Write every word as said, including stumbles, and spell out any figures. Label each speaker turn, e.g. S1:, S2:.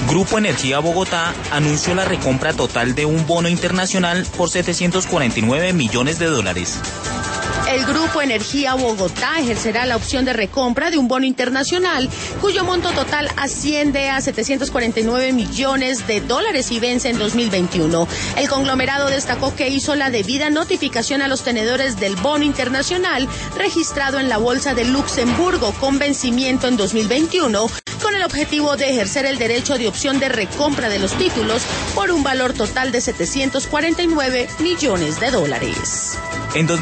S1: Grupo Energía Bogotá anunció la recompra total de un bono internacional por setecientos cuarenta y nueve millones de dólares.
S2: El Grupo Energía Bogotá ejercerá la opción de recompra de un bono internacional cuyo monto total asciende a setecientos cuarenta y nueve millones de dólares y vence en dos mil veintiuno. El conglomerado destacó que hizo la debida notificación a los tenedores del bono internacional registrado en la Bolsa de Luxemburgo con vencimiento en dos mil veintiuno, con el objetivo de ejercer el derecho de opción de recompra de los títulos por un valor total de setecientos cuarenta y nueve millones de dólares.
S1: En